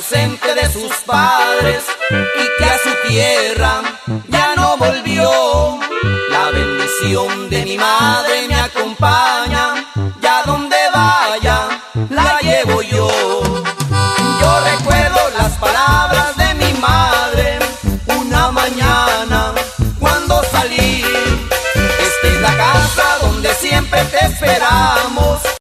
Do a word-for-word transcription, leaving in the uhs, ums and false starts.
ausente de sus padres y que a su tierra ya no volvió. La bendición de mi madre me acompaña, ya donde vaya la llevo yo. Yo recuerdo las palabras de mi madre una mañana cuando salí. Esta es la casa donde siempre te esperamos.